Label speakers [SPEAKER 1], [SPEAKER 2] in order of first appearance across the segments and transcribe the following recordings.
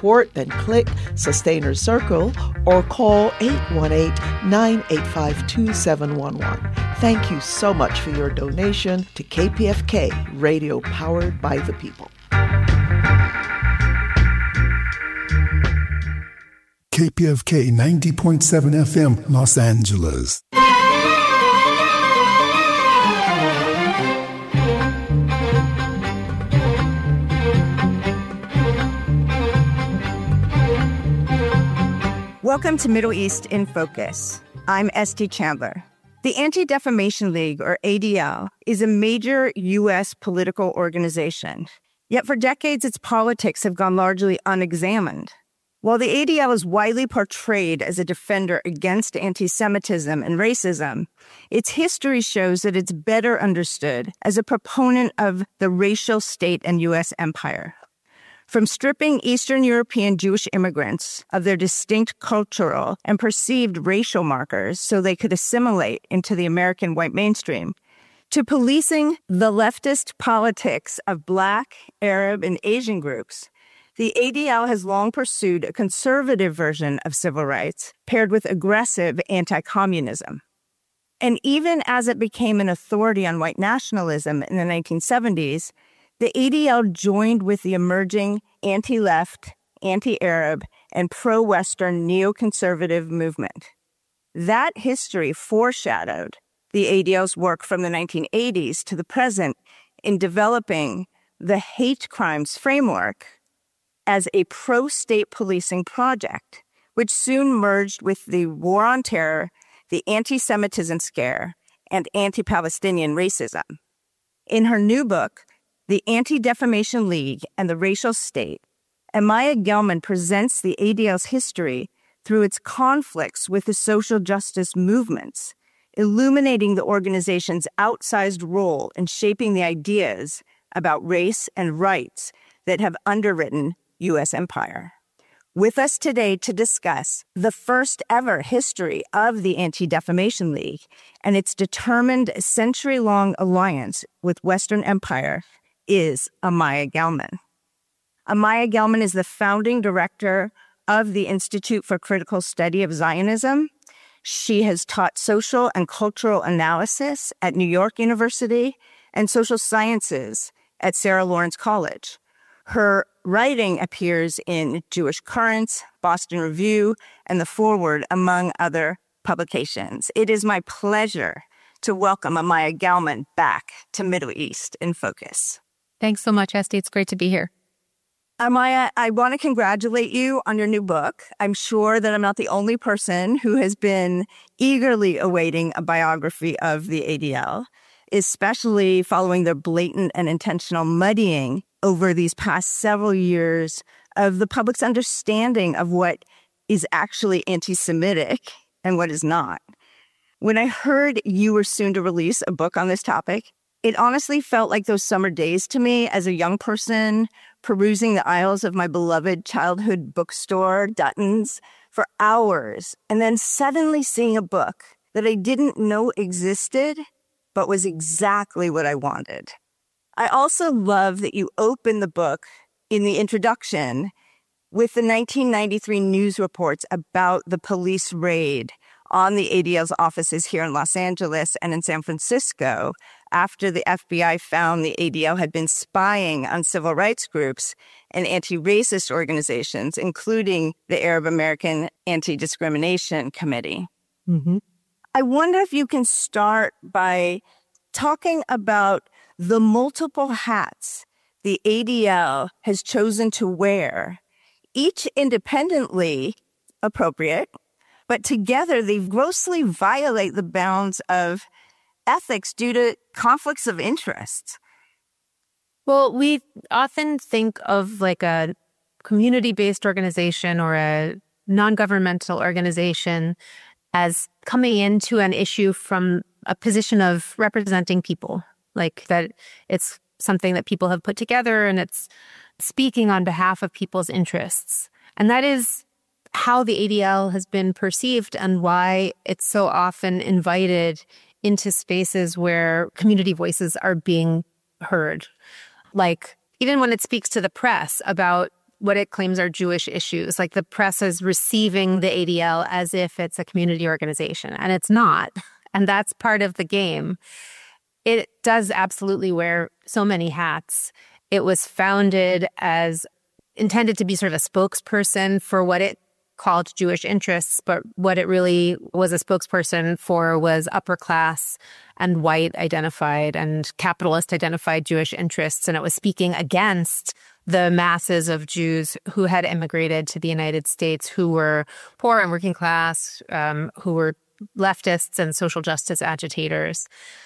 [SPEAKER 1] support, then click Sustainers Circle or call 818-985-2711. Thank you so much for your donation to KPFK, radio powered by the people.
[SPEAKER 2] KPFK 90.7 FM, Los Angeles.
[SPEAKER 3] Welcome to Middle East in Focus. I'm Esty Chandler. The Anti-Defamation League, or ADL, is a major U.S. political organization. Yet for decades, its politics have gone largely unexamined. While the ADL is widely portrayed as a defender against anti-Semitism and racism, its history shows that it's better understood as a proponent of the racial state and U.S. empire. From stripping Eastern European Jewish immigrants of their distinct cultural and perceived racial markers so they could assimilate into the American white mainstream, to policing the leftist politics of Black, Arab, and Asian groups, the ADL has long pursued a conservative version of civil rights paired with aggressive anti-communism. And even as it became an authority on white nationalism in the 1970s, the ADL joined with the emerging anti-left, anti-Arab, and pro-Western neoconservative movement. That history foreshadowed the ADL's work from the 1980s to the present in developing the hate crimes framework as a pro-state policing project, which soon merged with the war on terror, the anti-Semitism scare, and anti-Palestinian racism. In her new book, The Anti-Defamation League and the Racial State, Amaya Gelman presents the ADL's history through its conflicts with the social justice movements, illuminating the organization's outsized role in shaping the ideas about race and rights that have underwritten U.S. empire. With us today to discuss the first ever history of the Anti-Defamation League and its determined century-long alliance with Western empire is Amaya Gelman. Amaya Gelman is the founding director of the Institute for Critical Study of Zionism. She has taught social and cultural analysis at New York University and social sciences at Sarah Lawrence College. Her writing appears in Jewish Currents, Boston Review, and The Forward, among other publications. It is my pleasure to welcome Amaya Gelman back to Middle East in Focus.
[SPEAKER 4] Thanks so much, Esty. It's great to be here.
[SPEAKER 3] Amaya, I want to congratulate you on your new book. I'm sure that I'm not the only person who has been eagerly awaiting a biography of the ADL, especially following the blatant and intentional muddying over these past several years of the public's understanding of what is actually anti-Semitic and what is not. When I heard you were soon to release a book on this topic, it honestly felt like those summer days to me as a young person perusing the aisles of my beloved childhood bookstore, Dutton's, for hours, and then suddenly seeing a book that I didn't know existed, but was exactly what I wanted. I also love that you open the book in the introduction with the 1993 news reports about the police raid on the ADL's offices here in Los Angeles and in San Francisco after the FBI found the ADL had been spying on civil rights groups and anti-racist organizations, including the Arab American Anti-Discrimination Committee.
[SPEAKER 4] Mm-hmm.
[SPEAKER 3] I wonder if you can start by talking about the multiple hats the ADL has chosen to wear, each independently appropriate, but together they grossly violate the bounds of ethics due to conflicts of interest.
[SPEAKER 4] Well, we often think of like a community-based organization or a non-governmental organization as coming into an issue from a position of representing people, like that it's something that people have put together and it's speaking on behalf of people's interests. And that is how the ADL has been perceived and why it's so often invited into spaces where community voices are being heard. Like even when it speaks to the press about what it claims are Jewish issues. Like the press is receiving the ADL as if it's a community organization, and it's not. And that's part of the game. It does absolutely wear so many hats. It was founded as intended to be sort of a spokesperson for what it called Jewish interests, but what it really was a spokesperson for was upper class and white identified and capitalist identified Jewish interests. And it was speaking against the masses of Jews who had immigrated to the United States, who were poor and working class, who were leftists and social justice agitators.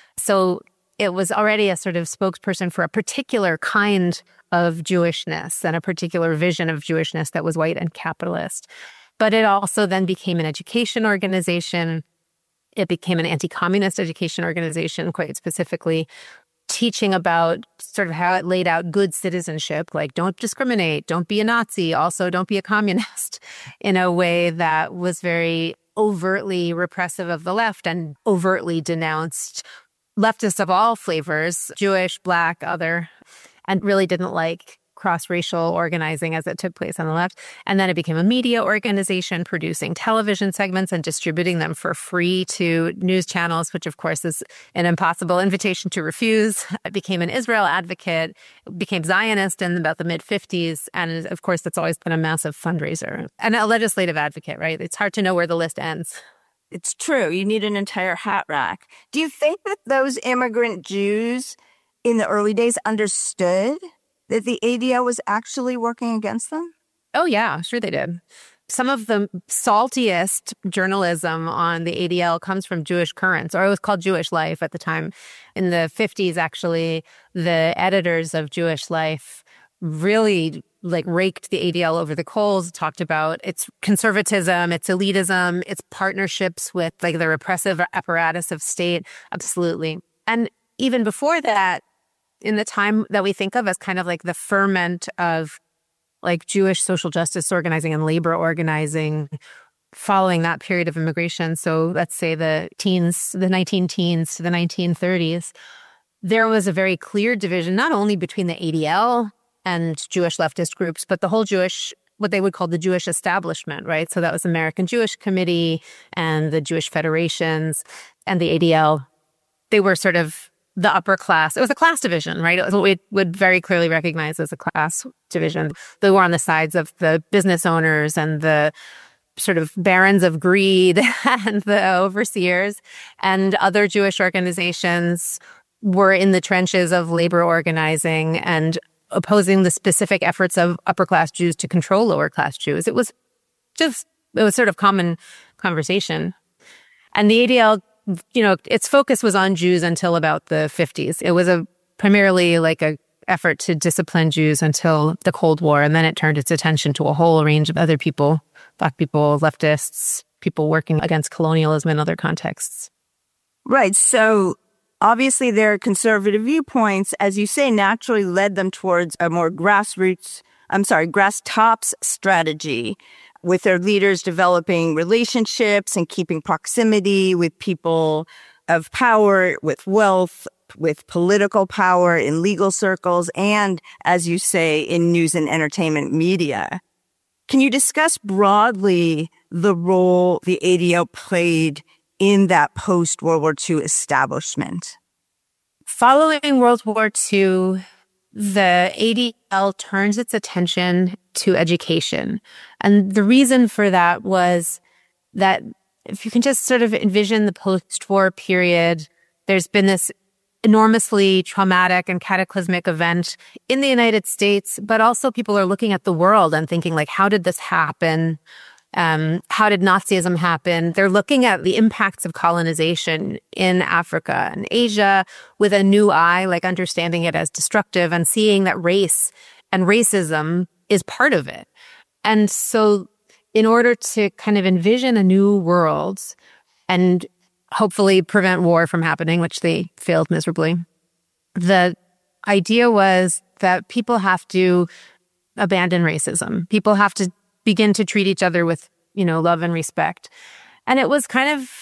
[SPEAKER 4] So it was already a sort of spokesperson for a particular kind of Jewishness and a particular vision of Jewishness that was white and capitalist. But it also then became an education organization. It became an anti-communist education organization, quite specifically, teaching about sort of how it laid out good citizenship, like don't discriminate, don't be a Nazi, also don't be a communist, in a way that was very overtly repressive of the left and overtly denounced leftists of all flavors, Jewish, Black, other, and really didn't like cross-racial organizing as it took place on the left. And then it became a media organization producing television segments and distributing them for free to news channels, which of course is an impossible invitation to refuse. It became an Israel advocate, became Zionist in about the mid-50s. And of course, that's always been a massive fundraiser and a legislative advocate, right? It's hard to know where the list ends.
[SPEAKER 3] It's true. You need an entire hat rack. Do you think that those immigrant Jews in the early days understood that the ADL was actually working against them?
[SPEAKER 4] Oh, yeah, sure they did. Some of the saltiest journalism on the ADL comes from Jewish Currents, or it was called Jewish Life at the time. In the 50s, actually, the editors of Jewish Life really raked the ADL over the coals, talked about its conservatism, its elitism, its partnerships with the repressive apparatus of state. Absolutely. And even before that, in the time that we think of as kind of like the ferment of Jewish social justice organizing and labor organizing following that period of immigration, so let's say the 19-teens to the 1930s, there was a very clear division, not only between the ADL and Jewish leftist groups, but the whole Jewish, what they would call the Jewish establishment, right? So that was American Jewish Committee and the Jewish federations and the ADL. They were sort of the upper class. It was a class division, right? It was what we would very clearly recognize as a class division. They were on the sides of the business owners and the sort of barons of greed and the overseers, and other Jewish organizations were in the trenches of labor organizing and opposing the specific efforts of upper class Jews to control lower class Jews. It was sort of common conversation. And the ADL, its focus was on Jews until about the 50s. It was primarily a effort to discipline Jews until the Cold War. And then it turned its attention to a whole range of other people, Black people, leftists, people working against colonialism in other contexts.
[SPEAKER 3] Right. So obviously their conservative viewpoints, as you say, naturally led them towards a more grass tops strategy, with their leaders developing relationships and keeping proximity with people of power, with wealth, with political power in legal circles, and, as you say, in news and entertainment media. Can you discuss broadly the role the ADL played in that post-World War II establishment?
[SPEAKER 4] Following World War II, the ADL turns its attention to education. And the reason for that was that if you can just sort of envision the post-war period, there's been this enormously traumatic and cataclysmic event in the United States, but also people are looking at the world and thinking how did this happen? How did Nazism happen? They're looking at the impacts of colonization in Africa and Asia with a new eye, understanding it as destructive and seeing that race and racism is part of it. And so in order to kind of envision a new world and hopefully prevent war from happening, which they failed miserably, the idea was that people have to abandon racism. People have to begin to treat each other with, love and respect. And it was kind of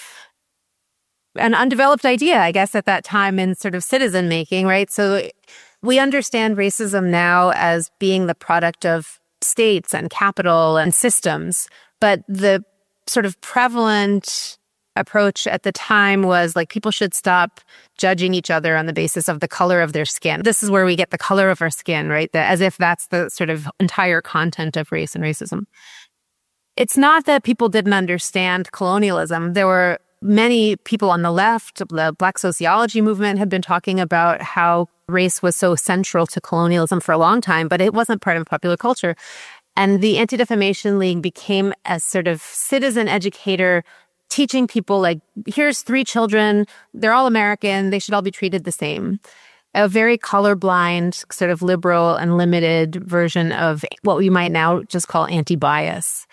[SPEAKER 4] an undeveloped idea, I guess, at that time in sort of citizen making, right? So we understand racism now as being the product of states and capital and systems. But the sort of prevalent approach at the time was like people should stop judging each other on the basis of the color of their skin. This is where we get the color of our skin, right? As if that's the sort of entire content of race and racism. It's not that people didn't understand colonialism. There were many people on the left, the Black sociology movement had been talking about how race was so central to colonialism for a long time, but it wasn't part of popular culture. And the Anti-Defamation League became a sort of citizen educator, teaching people like, here's 3 children, they're all American, they should all be treated the same. A very colorblind, sort of liberal and limited version of what we might now just call anti-bias.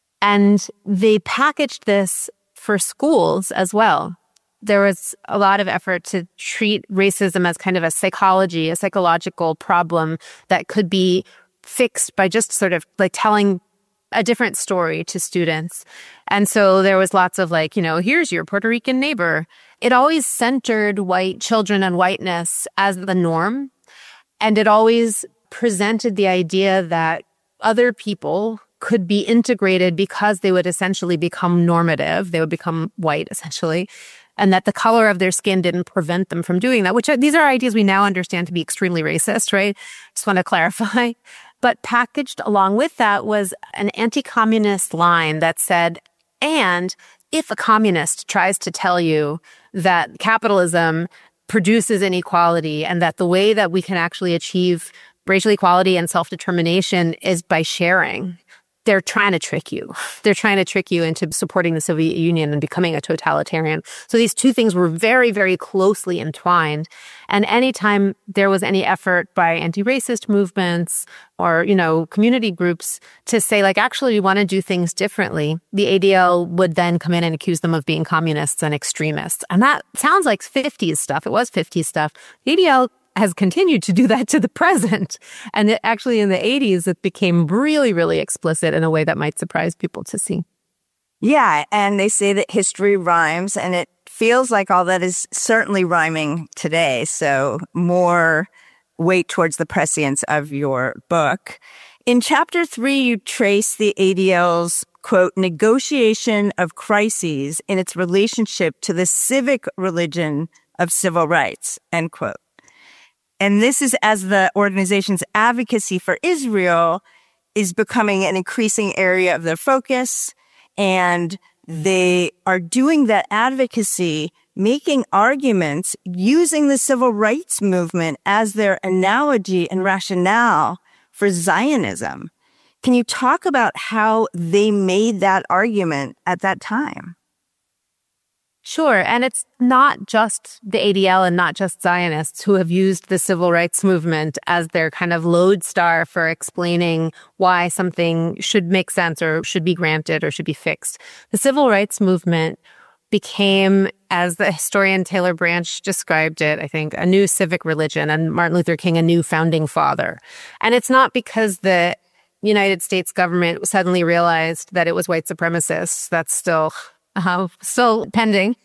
[SPEAKER 4] And they packaged this for schools as well. There was a lot of effort to treat racism as kind of a psychological problem that could be fixed by just sort of like telling a different story to students. And so there was lots of like, here's your Puerto Rican neighbor. It always centered white children and whiteness as the norm. And it always presented the idea that other people could be integrated because they would essentially become normative. They would become white, essentially. And that the color of their skin didn't prevent them from doing that, which these are ideas we now understand to be extremely racist, right? Just want to clarify. But packaged along with that was an anti-communist line that said, and if a communist tries to tell you that capitalism produces inequality and that the way that we can actually achieve racial equality and self-determination is by sharing, they're trying to trick you. They're trying to trick you into supporting the Soviet Union and becoming a totalitarian. So these two things were very, very closely entwined. And anytime there was any effort by anti-racist movements or, community groups to say, like, actually, we want to do things differently, the ADL would then come in and accuse them of being communists and extremists. And that sounds like 50s stuff. It was 50s stuff. The ADL has continued to do that to the present. And actually in the 80s, it became really, really explicit in a way that might surprise people to see.
[SPEAKER 3] Yeah, and they say that history rhymes, and it feels like all that is certainly rhyming today. So more weight towards the prescience of your book. In chapter 3, you trace the ADL's, quote, negotiation of crises in its relationship to the civic religion of civil rights, end quote. And this is as the organization's advocacy for Israel is becoming an increasing area of their focus. And they are doing that advocacy, making arguments, using the civil rights movement as their analogy and rationale for Zionism. Can you talk about how they made that argument at that time?
[SPEAKER 4] Sure. And it's not just the ADL and not just Zionists who have used the civil rights movement as their kind of lodestar for explaining why something should make sense or should be granted or should be fixed. The civil rights movement became, as the historian Taylor Branch described it, I think, a new civic religion, and Martin Luther King, a new founding father. And it's not because the United States government suddenly realized that it was white supremacists. That's still pending.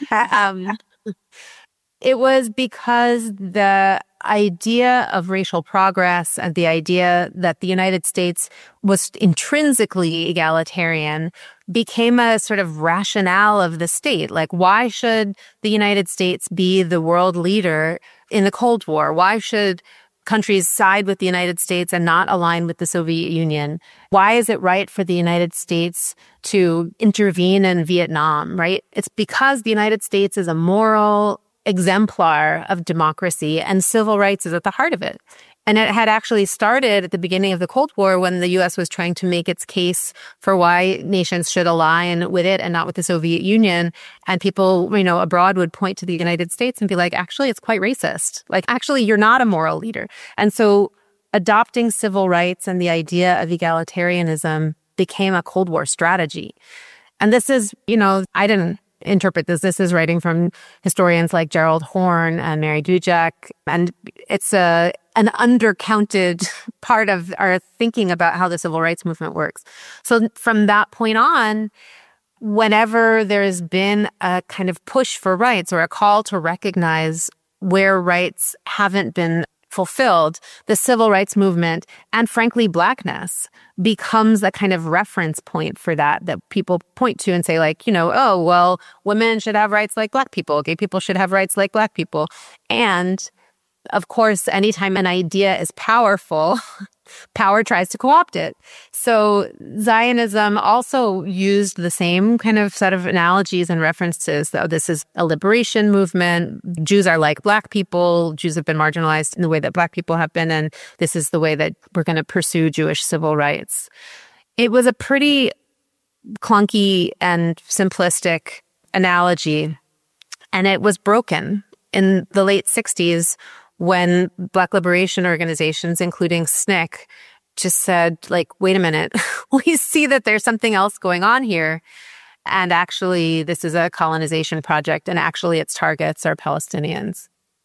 [SPEAKER 4] It was because the idea of racial progress and the idea that the United States was intrinsically egalitarian became a sort of rationale of the state. Like, why should the United States be the world leader in the Cold War? Why should countries side with the United States and not align with the Soviet Union? Why is it right for the United States to intervene in Vietnam, right? It's because the United States is a moral exemplar of democracy and civil rights is at the heart of it. And it had actually started at the beginning of the Cold War when the U.S. was trying to make its case for why nations should align with it and not with the Soviet Union. And people, abroad would point to the United States and be like, actually, it's quite racist. Like, actually, you're not a moral leader. And so adopting civil rights and the idea of egalitarianism became a Cold War strategy. And this is, I didn't interpret this. This is writing from historians like Gerald Horne and Mary Dujak. And it's an undercounted part of our thinking about how the civil rights movement works. So from that point on, whenever there's been a kind of push for rights or a call to recognize where rights haven't been fulfilled, the civil rights movement and frankly, Blackness becomes a kind of reference point for that people point to and say like, oh, well, women should have rights like Black people. Gay people should have rights like Black people. And of course, anytime an idea is powerful, power tries to co-opt it. So Zionism also used the same kind of set of analogies and references. This is a liberation movement. Jews are like Black people. Jews have been marginalized in the way that Black people have been. And this is the way that we're going to pursue Jewish civil rights. It was a pretty clunky and simplistic analogy. And it was broken in the late 60s when Black liberation organizations, including SNCC, just said, like, wait a minute, we see that there's something else going on here. And actually, this is a colonization project, and actually its targets are Palestinians.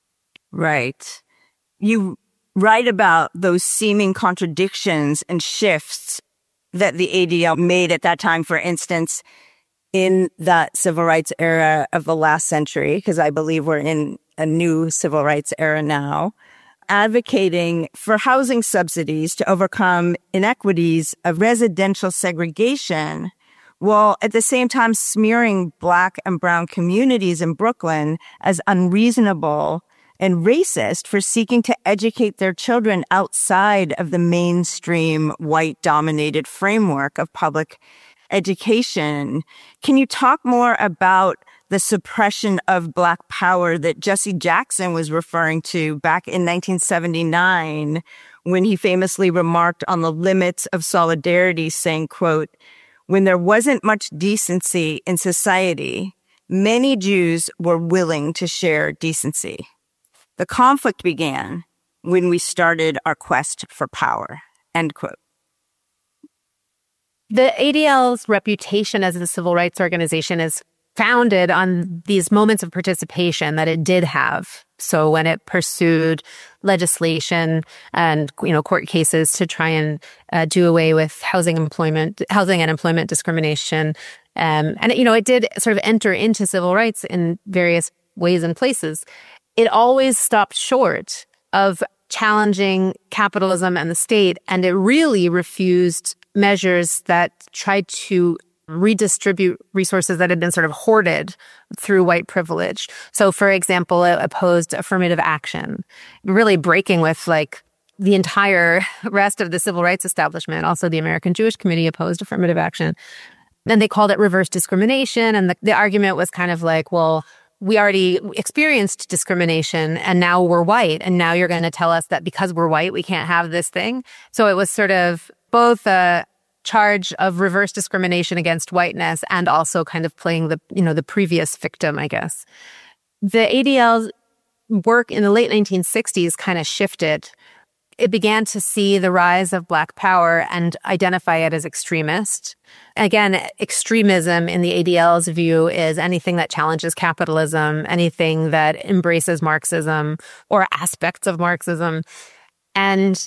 [SPEAKER 3] Right. You write about those seeming contradictions and shifts that the ADL made at that time, for instance, in that civil rights era of the last century, because I believe we're in a new civil rights era now, advocating for housing subsidies to overcome inequities of residential segregation, while at the same time smearing Black and brown communities in Brooklyn as unreasonable and racist for seeking to educate their children outside of the mainstream white-dominated framework of public education. Can you talk more about the suppression of Black power that Jesse Jackson was referring to back in 1979 when he famously remarked on the limits of solidarity, saying, quote, "When there wasn't much decency in society, many Jews were willing to share decency. The conflict began when we started our quest for power," end quote.
[SPEAKER 4] The ADL's reputation as a civil rights organization is founded on these moments of participation that it did have. So when it pursued legislation and, court cases to try and do away with housing and employment discrimination, it did sort of enter into civil rights in various ways and places. It always stopped short of challenging capitalism and the state, and it really refused measures that tried to redistribute resources that had been sort of hoarded through white privilege. So, for example, it opposed affirmative action, really breaking with like the entire rest of the civil rights establishment. Also, the American Jewish Committee opposed affirmative action. Then they called it reverse discrimination. And the argument was kind of like, well, we already experienced discrimination and now we're white. And now you're going to tell us that because we're white, we can't have this thing. So it was sort of both a charge of reverse discrimination against whiteness and also kind of playing the previous victim, I guess. The ADL's work in the late 1960s kind of shifted. It began to see the rise of Black power and identify it as extremist. Again, extremism in the ADL's view is anything that challenges capitalism, anything that embraces Marxism or aspects of Marxism. And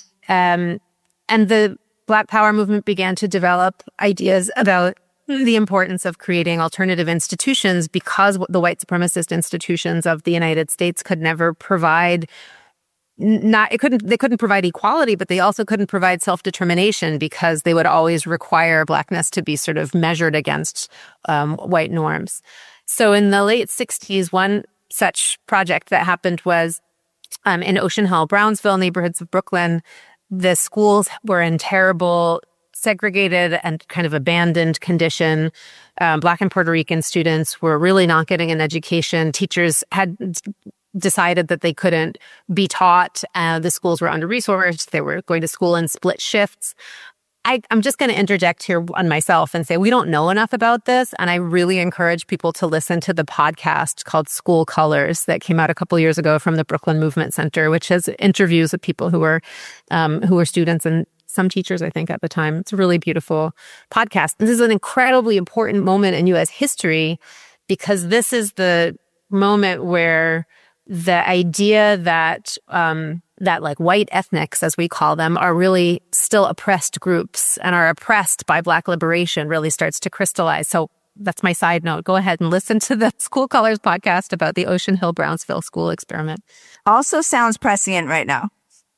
[SPEAKER 4] the Black power movement began to develop ideas about the importance of creating alternative institutions because the white supremacist institutions of the United States could never provide they couldn't provide equality, but they also couldn't provide self-determination because they would always require Blackness to be sort of measured against white norms. So in the late 60s, one such project that happened was in Ocean Hill, Brownsville neighborhoods of Brooklyn. The schools were in terrible, segregated and kind of abandoned condition. Black and Puerto Rican students were really not getting an education. Teachers had decided that they couldn't be taught. The schools were under-resourced. They were going to school in split shifts. I'm just going to interject here on myself and say we don't know enough about this. And I really encourage people to listen to the podcast called School Colors that came out a couple years ago from the Brooklyn Movement Center, which has interviews with people who were students and some teachers, I think, at the time. It's a really beautiful podcast. This is an incredibly important moment in U.S. history because this is the moment where the idea that like white ethnics, as we call them, are really still oppressed groups and are oppressed by Black liberation really starts to crystallize. So that's my side note. Go ahead and listen to the School Colors podcast about the Ocean Hill Brownsville school experiment.
[SPEAKER 3] Also sounds prescient right now.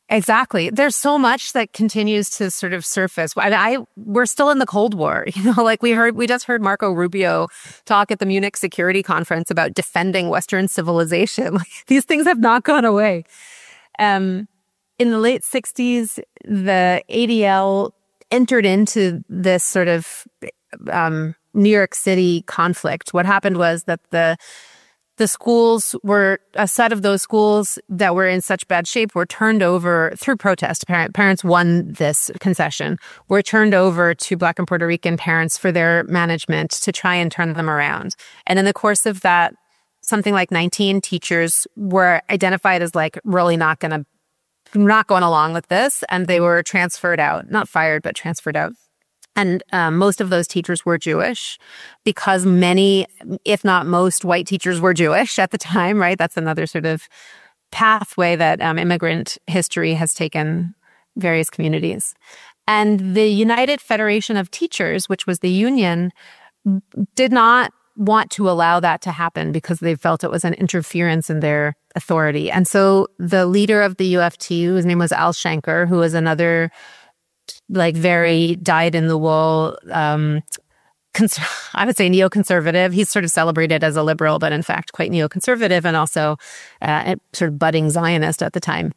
[SPEAKER 4] Exactly. There's so much that continues to sort of surface. We're still in the Cold War, like we just heard Marco Rubio talk at the Munich Security Conference about defending Western civilization. Like, these things have not gone away. In the late 60s, the ADL entered into this sort of New York City conflict. What happened was that the schools were, a set of those schools that were in such bad shape were turned over through protest. Parents won this concession, were turned over to Black and Puerto Rican parents for their management to try and turn them around. And in the course of that, something like 19 teachers were identified as like really not going along with this. And they were transferred out, not fired, but transferred out. And most of those teachers were Jewish because many, if not most, white teachers were Jewish at the time, right? That's another sort of pathway that immigrant history has taken various communities. And the United Federation of Teachers, which was the union, did not want to allow that to happen because they felt it was an interference in their authority. And so the leader of the UFT, whose name was Al Shanker, who was another like very dyed-in-the-wool, I would say neoconservative. He's sort of celebrated as a liberal, but in fact quite neoconservative and also sort of budding Zionist at the time,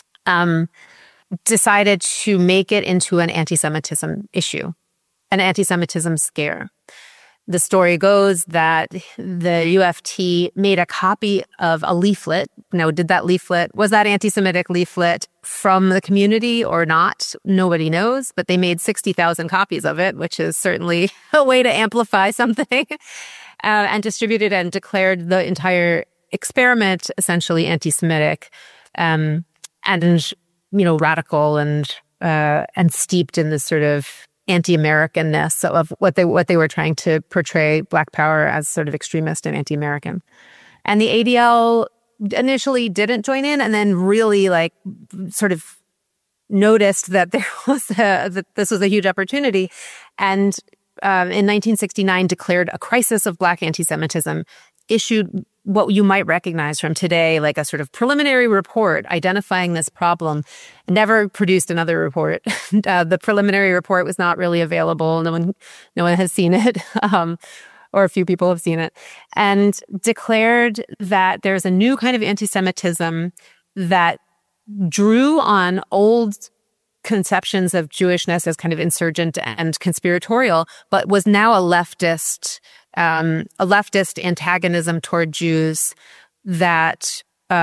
[SPEAKER 4] decided to make it into an anti-Semitism issue, an anti-Semitism scare. The story goes that the UFT made a copy of a leaflet. Now, was that anti-Semitic leaflet from the community or not? Nobody knows, but they made 60,000 copies of it, which is certainly a way to amplify something, and distributed and declared the entire experiment essentially anti-Semitic, and radical and steeped in this sort of anti-Americanness of what they were trying to portray Black Power as sort of extremist and anti-American. And the ADL initially didn't join in, and then really like sort of noticed that that this was a huge opportunity, and in 1969 declared a crisis of Black anti-Semitism, issued what you might recognize from today, like a sort of preliminary report identifying this problem. Never produced another report. The preliminary report was not really available. No one has seen it, or a few people have seen it, and declared that there's a new kind of anti-Semitism that drew on old conceptions of Jewishness as kind of insurgent and conspiratorial, but was now a leftist antagonism toward Jews that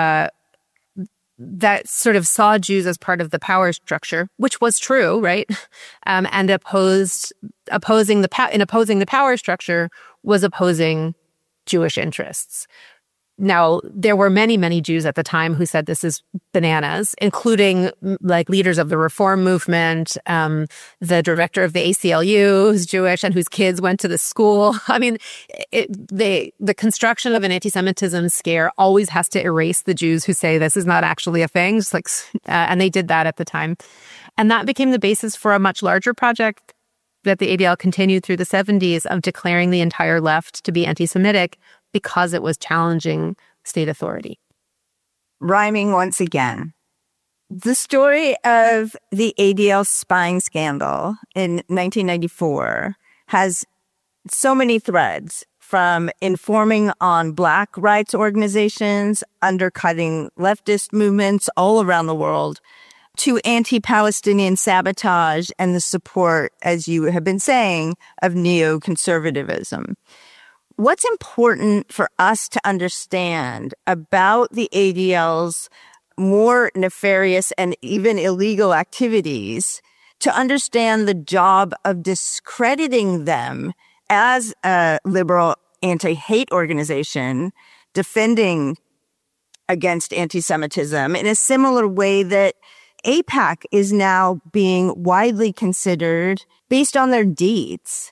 [SPEAKER 4] sort of saw Jews as part of the power structure, which was true, right? And opposing the power structure was opposing Jewish interests. Now, there were many, many Jews at the time who said this is bananas, including like leaders of the Reform movement, the director of the ACLU, who's Jewish and whose kids went to the school. I mean, the construction of an anti-Semitism scare always has to erase the Jews who say this is not actually a thing. Just like, and they did that at the time. And that became the basis for a much larger project that the ADL continued through the 70s of declaring the entire left to be anti-Semitic, because it was challenging state authority.
[SPEAKER 3] Rhyming once again. The story of the ADL spying scandal in 1994 has so many threads, from informing on Black rights organizations, undercutting leftist movements all around the world, to anti-Palestinian sabotage and the support, as you have been saying, of neoconservatism. What's important for us to understand about the ADL's more nefarious and even illegal activities to understand the job of discrediting them as a liberal anti-hate organization defending against anti-Semitism in a similar way that AIPAC is now being widely considered based on their deeds?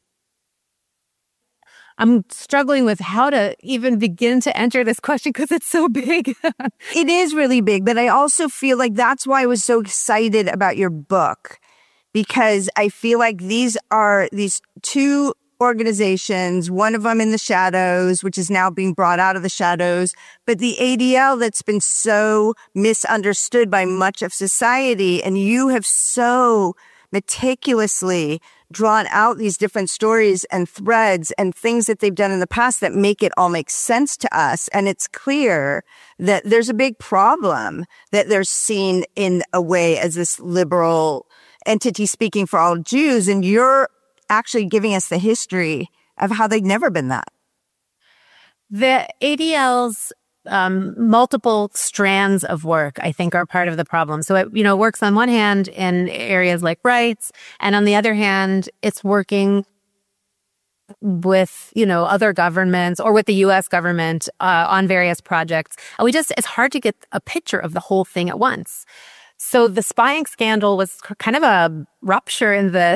[SPEAKER 4] I'm struggling with how to even begin to enter this question because it's so big.
[SPEAKER 3] It is really big, but I also feel like that's why I was so excited about your book, because I feel like these two organizations, one of them in the shadows, which is now being brought out of the shadows. But the ADL that's been so misunderstood by much of society, and you have so meticulously drawn out these different stories and threads and things that they've done in the past that make it all make sense to us. And it's clear that there's a big problem that they're seen in a way as this liberal entity speaking for all Jews. And you're actually giving us the history of how they've never been that.
[SPEAKER 4] The ADL's multiple strands of work, I think, are part of the problem. So it, works on one hand in areas like rights, and on the other hand, it's working with, other governments or with the U.S. government on various projects. And it's hard to get a picture of the whole thing at once. So the spying scandal was kind of a rupture in the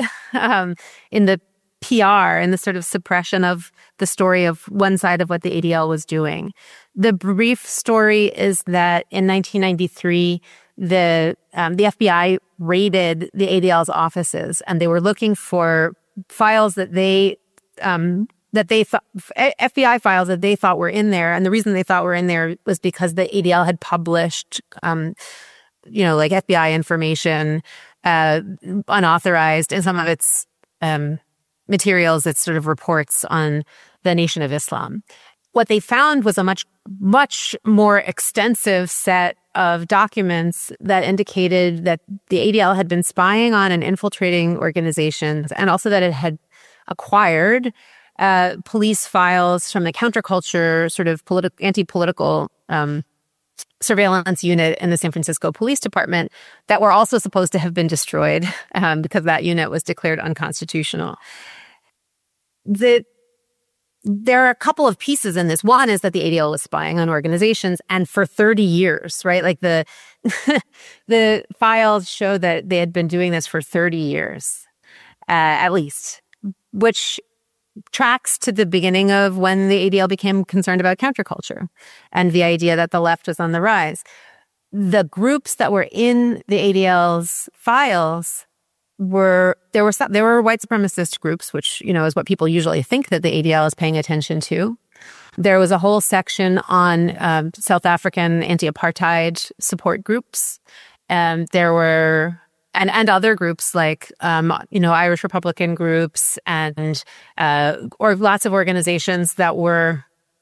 [SPEAKER 4] PR and the sort of suppression of the story of one side of what the ADL was doing. The brief story is that in 1993, the FBI raided the ADL's offices, and they were looking for files that they thought FBI files that they thought were in there. And the reason they thought were in there was because the ADL had published, like FBI information, unauthorized in some of its materials that sort of reports on the Nation of Islam. What they found was a much, much more extensive set of documents that indicated that the ADL had been spying on and infiltrating organizations, and also that it had acquired police files from the counterculture, sort of anti-political surveillance unit in the San Francisco Police Department that were also supposed to have been destroyed because that unit was declared unconstitutional. There are a couple of pieces in this. One is that the ADL was spying on organizations, and for 30 years, right? Like the files show that they had been doing this for 30 years, at least, which tracks to the beginning of when the ADL became concerned about counterculture and the idea that the left was on the rise. The groups that were in the ADL's files were white supremacist groups, which, is what people usually think that the ADL is paying attention to. There was a whole section on South African anti-apartheid support groups. There were and other groups like Irish Republican groups and or lots of organizations that were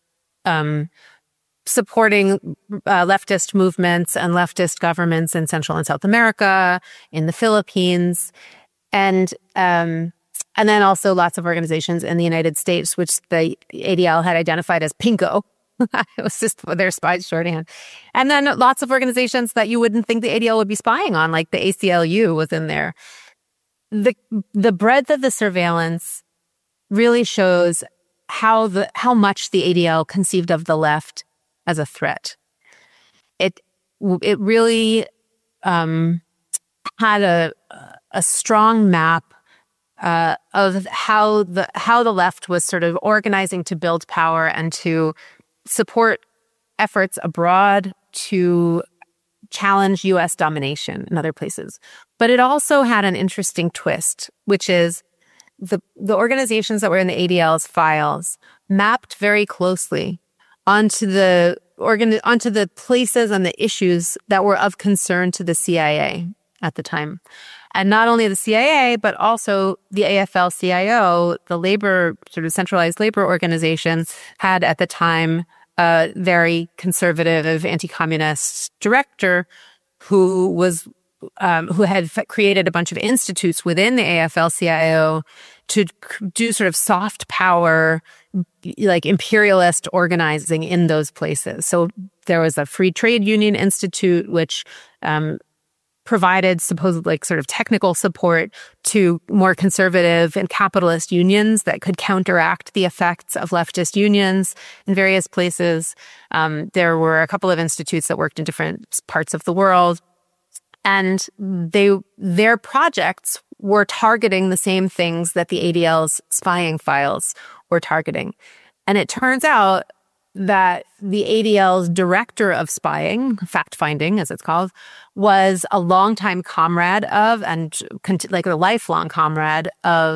[SPEAKER 4] supporting leftist movements and leftist governments in Central and South America, in the Philippines, and then also lots of organizations in the United States, which the ADL had identified as PINKO. It was just their spy shorthand. And then lots of organizations that you wouldn't think the ADL would be spying on, like the ACLU was in there. The breadth of the surveillance really shows how much the ADL conceived of the left as a threat. It really had a strong map of how the left was sort of organizing to build power and to support efforts abroad to challenge U.S. domination in other places. But it also had an interesting twist, which is the organizations that were in the ADL's files mapped very closely onto the places and the issues that were of concern to the CIA at the time. And not only the CIA, but also the AFL-CIO, the labor, sort of centralized labor organization, had at the time a very conservative anti-communist director who had created a bunch of institutes within the AFL-CIO to do sort of soft power, like imperialist organizing in those places. So there was a Free Trade Union Institute, which provided supposed like sort of technical support to more conservative and capitalist unions that could counteract the effects of leftist unions in various places. There were a couple of institutes that worked in different parts of the world, and their projects were targeting the same things that the ADL's spying files were targeting. And it turns out that the ADL's director of spying, fact-finding as it's called, was a longtime comrade of, and like a lifelong comrade of,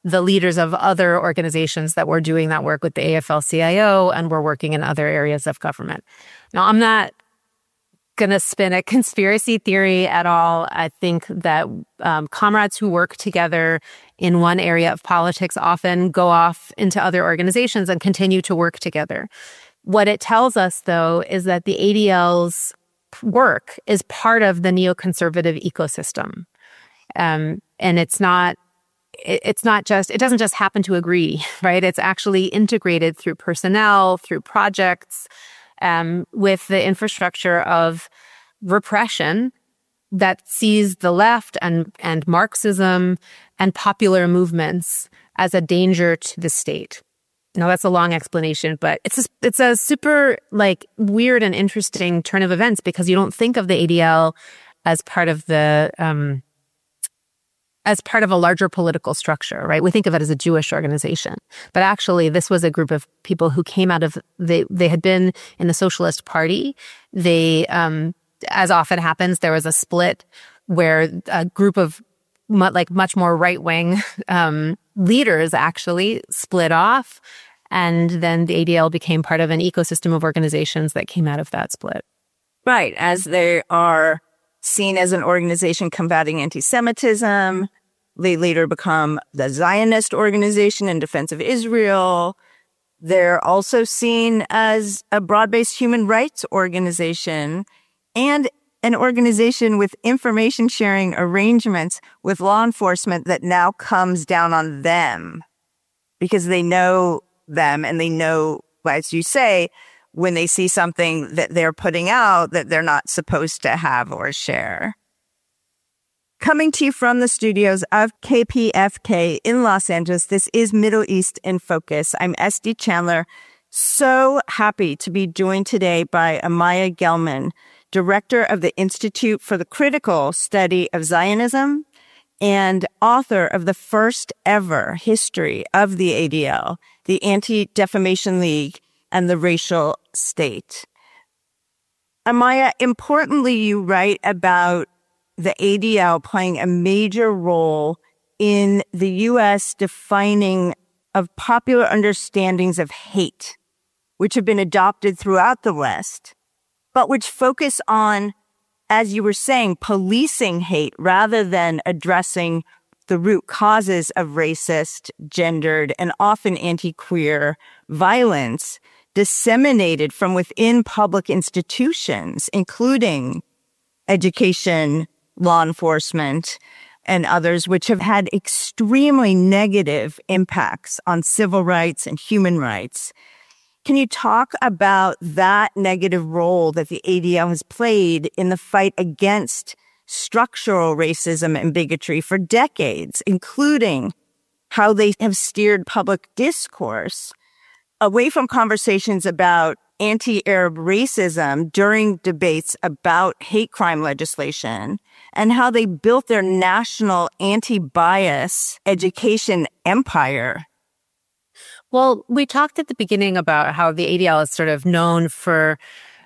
[SPEAKER 4] the leaders of other organizations that were doing that work with the AFL-CIO and were working in other areas of government. Now, I'm not going to spin a conspiracy theory at all. I think that comrades who work together in one area of politics often go off into other organizations and continue to work together. What it tells us, though, is that the ADL's work is part of the neoconservative ecosystem. And it doesn't just happen to agree, right? It's actually integrated through personnel, through projects, with the infrastructure of repression that sees the left and Marxism and popular movements as a danger to the state. Now, that's a long explanation, but it's a super weird and interesting turn of events because you don't think of the ADL as part of the as part of a larger political structure, right? We think of it as a Jewish organization, but actually, this was a group of people who came out of they had been in the Socialist Party. They, as often happens, there was a split where a group of much more right-wing leaders actually split off. And then the ADL became part of an ecosystem of organizations that came out of that split.
[SPEAKER 3] Right. As they are seen as an organization combating anti-Semitism, they later become the Zionist organization in defense of Israel. They're also seen as a broad-based human rights organization and an organization with information sharing arrangements with law enforcement that now comes down on them because they know them and they know, as you say, when they see something that they're putting out that they're not supposed to have or share. Coming to you from the studios of KPFK in Los Angeles, this is Middle East in Focus. I'm Esty Chandler. So happy to be joined today by Amaya Gelman, director of the Institute for the Critical Study of Zionism and author of the first ever history of the ADL, the Anti-Defamation League, and the Racial State. Amaya, importantly, you write about the ADL playing a major role in the U.S. defining of popular understandings of hate, which have been adopted throughout the West, but which focus on, as you were saying, policing hate rather than addressing the root causes of racist, gendered, and often anti-queer violence disseminated from within public institutions, including education, law enforcement, and others, which have had extremely negative impacts on civil rights and human rights. Can you talk about that negative role that the ADL has played in the fight against structural racism and bigotry for decades, including how they have steered public discourse away from conversations about anti-Arab racism during debates about hate crime legislation, and how they built their national anti-bias education empire?
[SPEAKER 4] Well, we talked at the beginning about how the ADL is sort of known for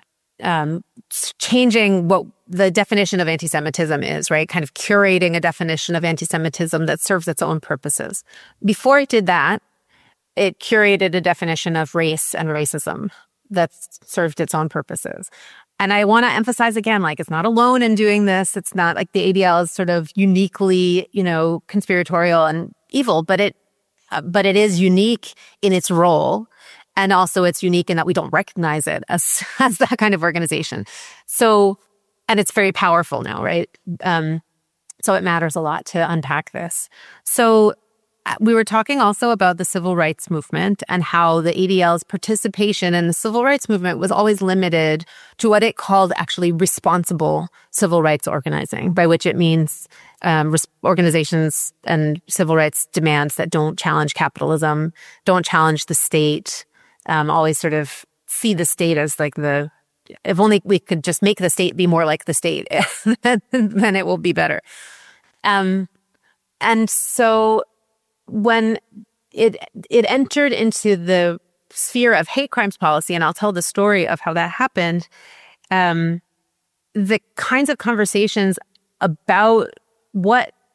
[SPEAKER 4] changing what the definition of anti-Semitism is, right? Kind of curating a definition of anti-Semitism that serves its own purposes. Before it did that, it curated a definition of race and racism that served its own purposes. And I want to emphasize again, it's not alone in doing this. It's not like the ADL is sort of uniquely, conspiratorial and evil, but it is unique in its role. And also it's unique in that we don't recognize it as that kind of organization. So, and it's very powerful now, right? So it matters a lot to unpack this. So we were talking also about the civil rights movement and how the ADL's participation in the civil rights movement was always limited to what it called actually responsible civil rights organizing, by which it means organizations and civil rights demands that don't challenge capitalism, don't challenge the state, always sort of see the state as if only we could just make the state be more like the state, then it will be better. And so when it entered into the sphere of hate crimes policy, and I'll tell the story of how that happened, the kinds of conversations about what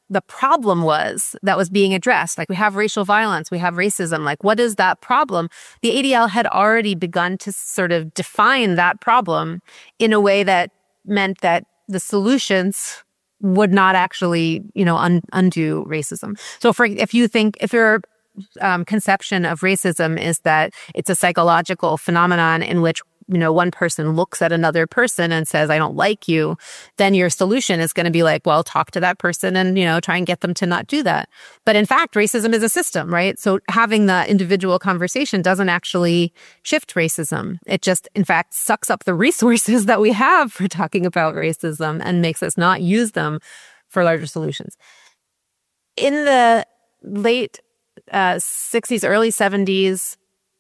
[SPEAKER 4] the problem was that was being addressed. Like, we have racial violence, we have racism. Like, what is that problem? The ADL had already begun to sort of define that problem in a way that meant that the solutions would not actually, undo racism. So if your conception of racism is that it's a psychological phenomenon in which one person looks at another person and says, I don't like you, then your solution is going to be like, well, talk to that person and, try and get them to not do that. But in fact, racism is a system, right? So having the individual conversation doesn't actually shift racism. It just, in fact, sucks up the resources that we have for talking about racism and makes us not use them for larger solutions. In the late 60s, early 70s,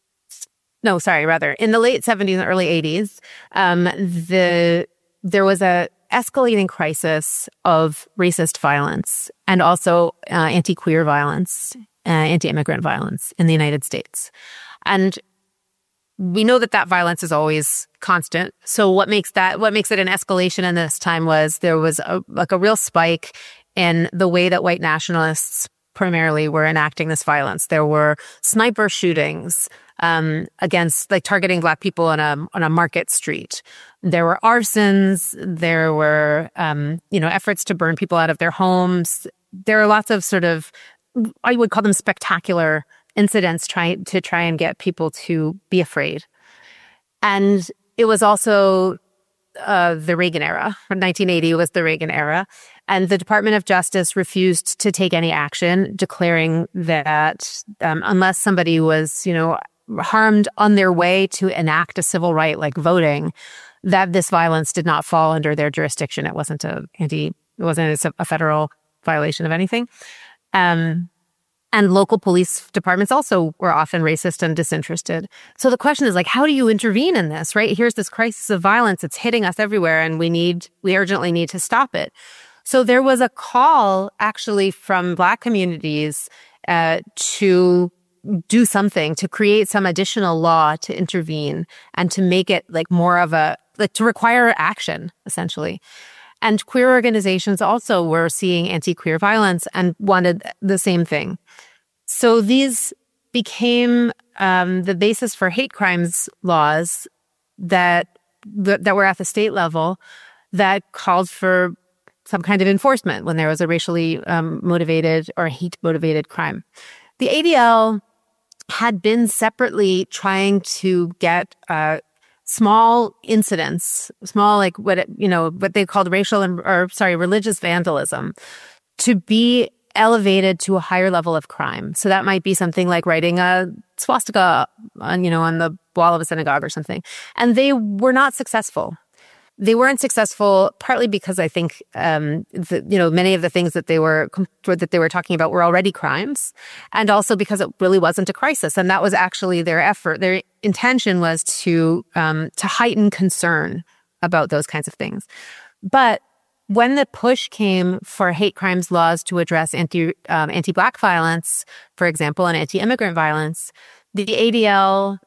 [SPEAKER 4] in the late 70s and early 80s, there was a escalating crisis of racist violence and also anti-queer violence, anti-immigrant violence in the United States. And we know that violence is always constant. So what makes it an escalation in this time was there was a real spike in the way that white nationalists primarily were enacting this violence. There were sniper shootings against, targeting Black people on a market street. There were arsons. There were, efforts to burn people out of their homes. There are lots of sort of, I would call them spectacular incidents trying and get people to be afraid. And it was also the Reagan era. 1980 was the Reagan era. And the Department of Justice refused to take any action, declaring that unless somebody was, harmed on their way to enact a civil right like voting, that this violence did not fall under their jurisdiction. It wasn't a federal violation of anything. And local police departments also were often racist and disinterested. So the question is, how do you intervene in this, right? Here's this crisis of violence. It's hitting us everywhere, and we urgently need to stop it. So there was a call actually from Black communities to do something, to create some additional law to intervene and to make it more of to require action, essentially. And queer organizations also were seeing anti-queer violence and wanted the same thing. So these became the basis for hate crimes laws that were at the state level that called for some kind of enforcement when there was a racially motivated or hate-motivated crime. The ADL had been separately trying to get small incidents, what they called religious vandalism, to be elevated to a higher level of crime. So that might be something like writing a swastika on the wall of a synagogue or something. And they were not successful. They weren't successful partly because I think many of the things that they were talking about were already crimes, and also because it really wasn't a crisis. And that was actually their effort. Their intention was to heighten concern about those kinds of things. But when the push came for hate crimes laws to address anti-Black violence, for example, and anti-immigrant violence, the ADL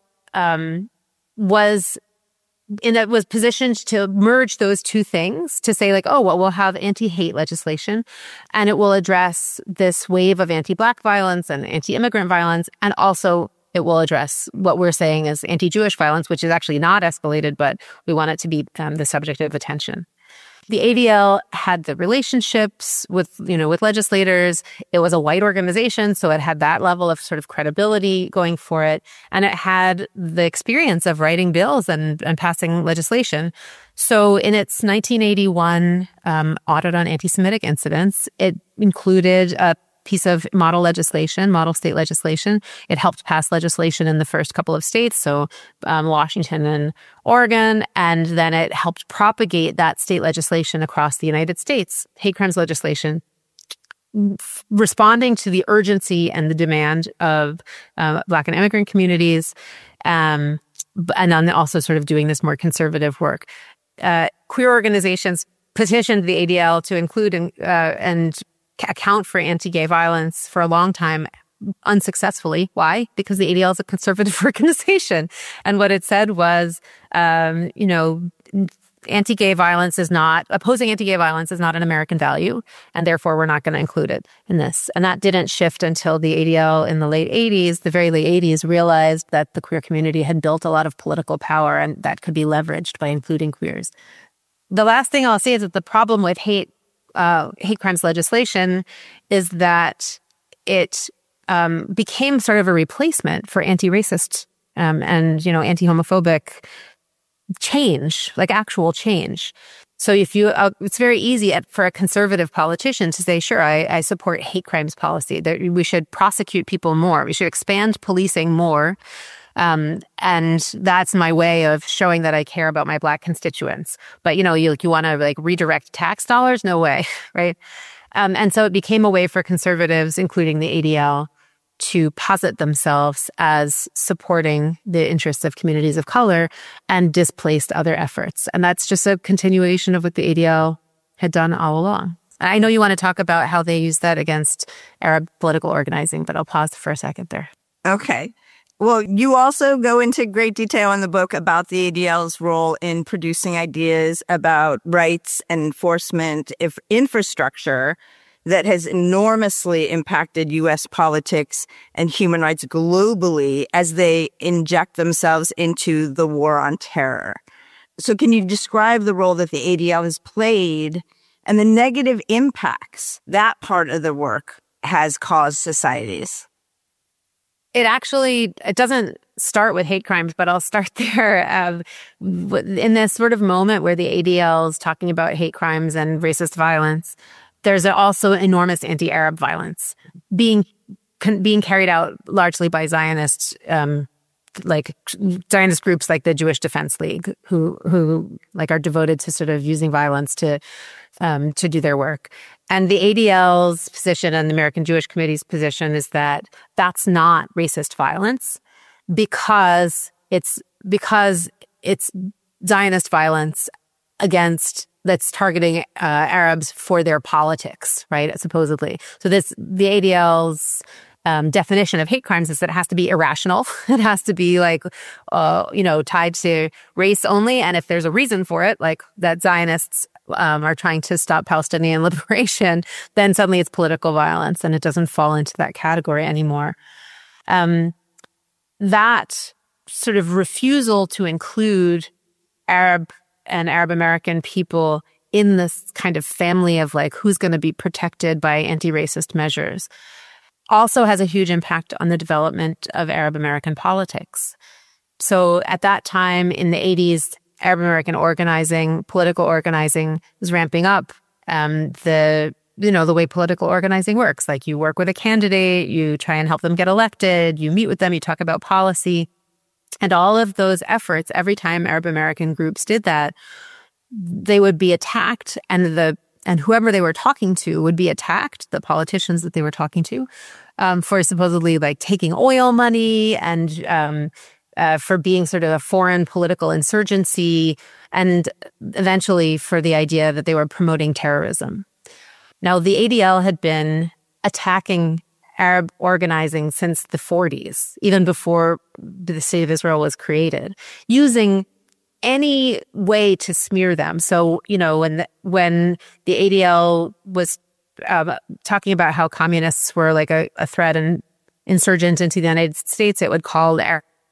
[SPEAKER 4] was positioned to merge those two things, to say we'll have anti-hate legislation and it will address this wave of anti-Black violence and anti-immigrant violence. And also it will address what we're saying is anti-Jewish violence, which is actually not escalated, but we want it to be the subject of attention. The ADL had the relationships with legislators. It was a white organization, so it had that level of sort of credibility going for it. And it had the experience of writing bills and passing legislation. So in its 1981 audit on anti-Semitic incidents, it included a piece of model state legislation. It helped pass legislation in the first couple of states, so Washington and Oregon, and then it helped propagate that state legislation across the United States, hate crimes legislation, responding to the urgency and the demand of Black and immigrant communities, and then also sort of doing this more conservative work. Queer organizations petitioned the ADL to include and account for anti-gay violence for a long time, unsuccessfully. Why? Because the ADL is a conservative organization. And what it said was, opposing anti-gay violence is not an American value, and therefore we're not going to include it in this. And that didn't shift until the ADL in the very late 80s, realized that the queer community had built a lot of political power and that could be leveraged by including queers. The last thing I'll say is that the problem with hate crimes legislation is that it became sort of a replacement for anti-racist and anti-homophobic change, like actual change. So it's very easy for a conservative politician to say, sure, I support hate crimes policy, that we should prosecute people more, we should expand policing more. And that's my way of showing that I care about my Black constituents. But, you want to like redirect tax dollars? No way, right? And so it became a way for conservatives, including the ADL, to posit themselves as supporting the interests of communities of color and displaced other efforts. And that's just a continuation of what the ADL had done all along. I know you want to talk about how they use that against Arab political organizing, but I'll pause for a second there.
[SPEAKER 3] Okay. Well, you also go into great detail in the book about the ADL's role in producing ideas about rights and enforcement infrastructure that has enormously impacted U.S. politics and human rights globally as they inject themselves into the war on terror. So can you describe the role that the ADL has played and the negative impacts that part of the work has caused societies?
[SPEAKER 4] It doesn't start with hate crimes, but I'll start there. In this sort of moment where the ADL is talking about hate crimes and racist violence, there's also enormous anti-Arab violence being carried out largely by Zionists, like Zionist groups like the Jewish Defense League, who like are devoted to sort of using violence to do their work. And the ADL's position and the American Jewish Committee's position is that that's not racist violence because it's Zionist violence that's targeting Arabs for their politics, right? Supposedly. So the ADL's definition of hate crimes is that it has to be irrational. It has to be like, tied to race only. And if there's a reason for it, like that Zionists are trying to stop Palestinian liberation, then suddenly it's political violence and it doesn't fall into that category anymore. That sort of refusal to include Arab and Arab American people in this kind of family of like who's going to be protected by anti-racist measures also has a huge impact on the development of Arab American politics. So at that time in the 80s, Arab American political organizing was ramping up. The way political organizing works, like you work with a candidate, you try and help them get elected, you meet with them, you talk about policy. And all of those efforts, every time Arab American groups did that, they would be attacked and whoever they were talking to would be attacked, the politicians that they were talking to, for supposedly like taking oil money and for being sort of a foreign political insurgency, and eventually for the idea that they were promoting terrorism. Now, the ADL had been attacking Arab organizing since the 40s, even before the State of Israel was created, using any way to smear them. So, when the ADL was talking about how communists were like a threat and insurgent into the United States, it would call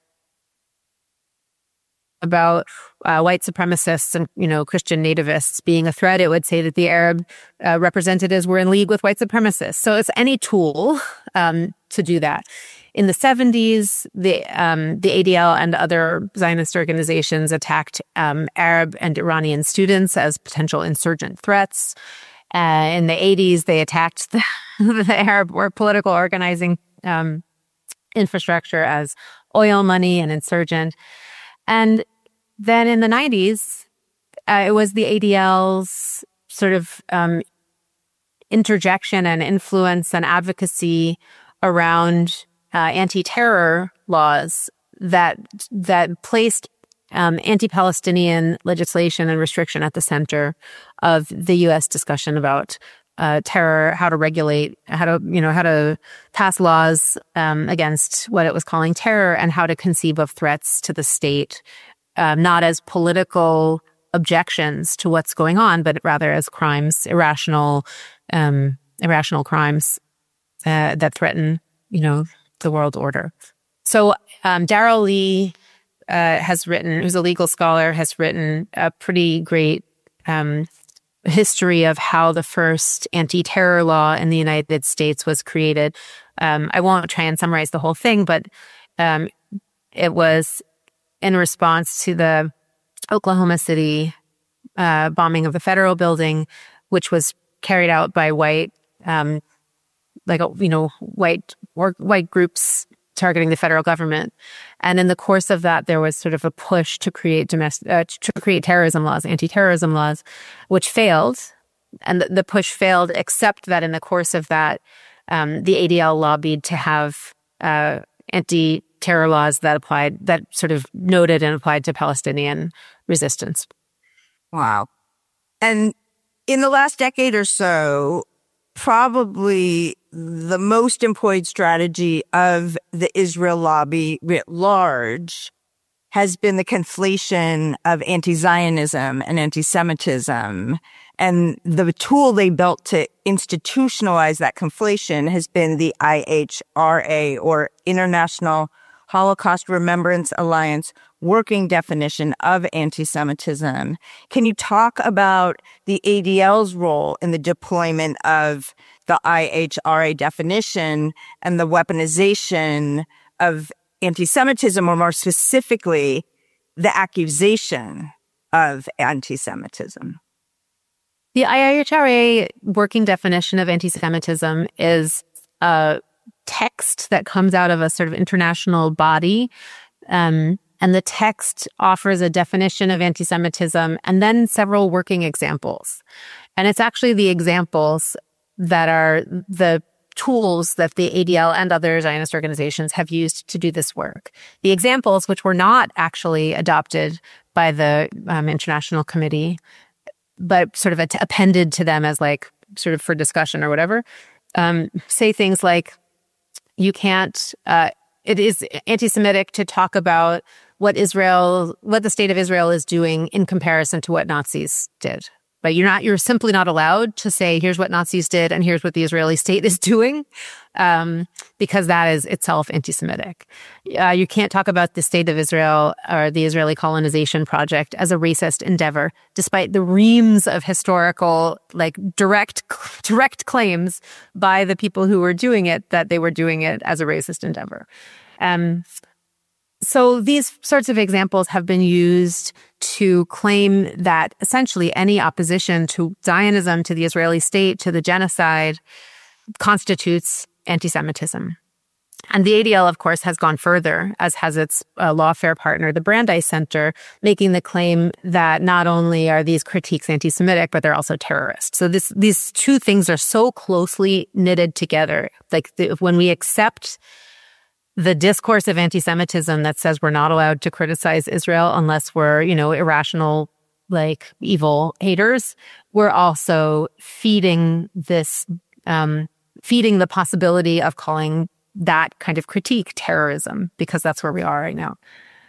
[SPEAKER 4] about white supremacists and, Christian nativists being a threat. It would say that the Arab representatives were in league with white supremacists. So it's any tool to do that. In the 70s, the ADL and other Zionist organizations attacked Arab and Iranian students as potential insurgent threats. In the 80s, they attacked the Arab or political organizing infrastructure as oil money and insurgent. And then in the 90s, it was the ADL's sort of interjection and influence and advocacy around anti-terror laws that placed anti-Palestinian legislation and restriction at the center of the U.S. discussion about terror, how to regulate, how to pass laws against what it was calling terror, and how to conceive of threats to the state, not as political objections to what's going on, but rather as crimes, irrational crimes that threaten, the world order. So Darrell Lea who's a legal scholar, has written a pretty great history of how the first anti-terror law in the United States was created. I won't try and summarize the whole thing, but it was in response to the Oklahoma City bombing of the Federal Building, which was carried out by white groups targeting the federal government. And in the course of that, there was sort of a push to create terrorism laws, anti-terrorism laws, which failed. And the push failed, except that in the course of that, the ADL lobbied to have anti-terror laws that sort of noted and applied to Palestinian resistance.
[SPEAKER 3] Wow. And in the last decade or so, probably the most employed strategy of the Israel lobby writ large has been the conflation of anti-Zionism and anti-Semitism. And the tool they built to institutionalize that conflation has been the IHRA, or International Holocaust Remembrance Alliance, working definition of anti-Semitism. Can you talk about the ADL's role in the deployment of the IHRA definition and the weaponization of anti-Semitism, or more specifically, the accusation of anti-Semitism?
[SPEAKER 4] The IHRA working definition of anti-Semitism is a text that comes out of a sort of international body. And the text offers a definition of anti-Semitism and then several working examples. And it's actually the examples that are the tools that the ADL and other Zionist organizations have used to do this work. The examples, which were not actually adopted by the International Committee, but sort of appended to them as sort of for discussion or whatever, say things like, you can't, it is anti-Semitic to talk about what the state of Israel is doing in comparison to what Nazis did. But you're simply not allowed to say, here's what Nazis did and here's what the Israeli state is doing, because that is itself anti-Semitic. You can't talk about the state of Israel or the Israeli colonization project as a racist endeavor, despite the reams of historical, direct claims by the people who were doing it that they were doing it as a racist endeavor. So these sorts of examples have been used to claim that essentially any opposition to Zionism, to the Israeli state, to the genocide constitutes anti-Semitism. And the ADL, of course, has gone further, as has its lawfare partner, the Brandeis Center, making the claim that not only are these critiques anti-Semitic, but they're also terrorist. So these two things are so closely knitted together. When we accept the discourse of anti-Semitism that says we're not allowed to criticize Israel unless we're, irrational, evil haters, we're also feeding the possibility of calling that kind of critique terrorism, because that's where we are right now.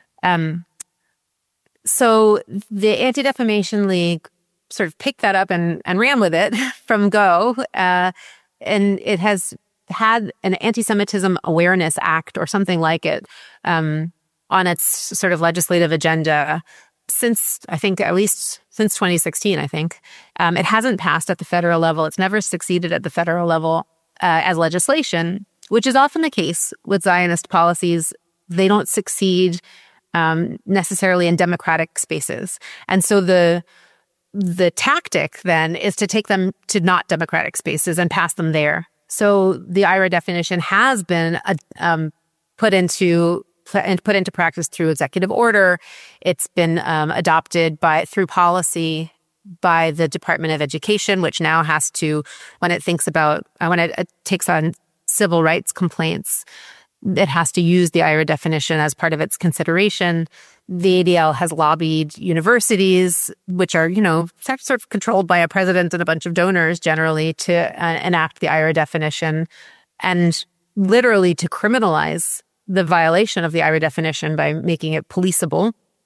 [SPEAKER 4] So the Anti-Defamation League sort of picked that up and ran with it from go, and it has had an Anti-Semitism Awareness Act or something like it on its sort of legislative agenda since 2016, I think. It hasn't passed at the federal level. It's never succeeded at the federal level as legislation, which is often the case with Zionist policies. They don't succeed necessarily in democratic spaces. And so the tactic then is to take them to not democratic spaces and pass them there. So the IHRA definition has been put into practice through executive order. It's been adopted through policy by the Department of Education, which now has to, when it takes on civil rights complaints, it has to use the IHRA definition as part of its consideration. The ADL has lobbied universities, which are, sort of controlled by a president and a bunch of donors generally, to enact the IHRA definition and literally to criminalize the violation of the IHRA definition by making it policeable.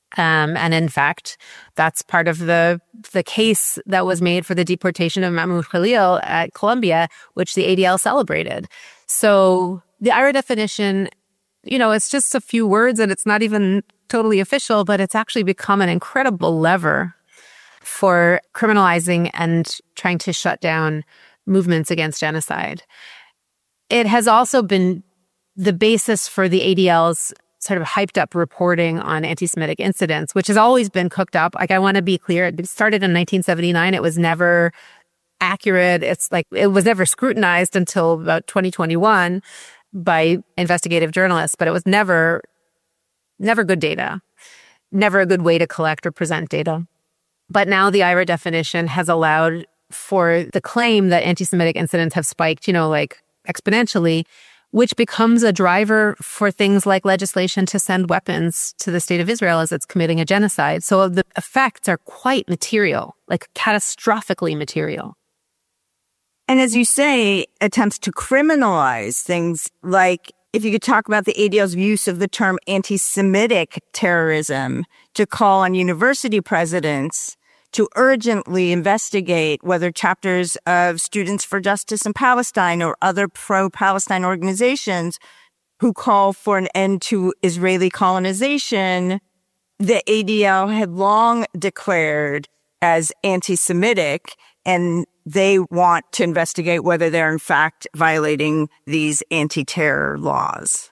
[SPEAKER 4] And in fact, that's part of the case that was made for the deportation of Mahmoud Khalil at Columbia, which the ADL celebrated. So the IHRA definition, it's just a few words and it's not even totally official, but it's actually become an incredible lever for criminalizing and trying to shut down movements against genocide. It has also been the basis for the ADL's sort of hyped up reporting on anti-Semitic incidents, which has always been cooked up. Like, I want to be clear, it started in 1979. It was never accurate. It's like, it was never scrutinized until about 2021 by investigative journalists, but it was never good data, never a good way to collect or present data. But now the IHRA definition has allowed for the claim that anti-Semitic incidents have spiked, exponentially, which becomes a driver for things like legislation to send weapons to the state of Israel as it's committing a genocide. So the effects are quite material, like catastrophically material.
[SPEAKER 3] And as you say, attempts to criminalize things like, if you could talk about the ADL's use of the term anti-Semitic terrorism to call on university presidents to urgently investigate whether chapters of Students for Justice in Palestine or other pro-Palestine organizations who call for an end to Israeli colonization, the ADL had long declared as anti-Semitic, and they want to investigate whether they're in fact violating these anti-terror laws.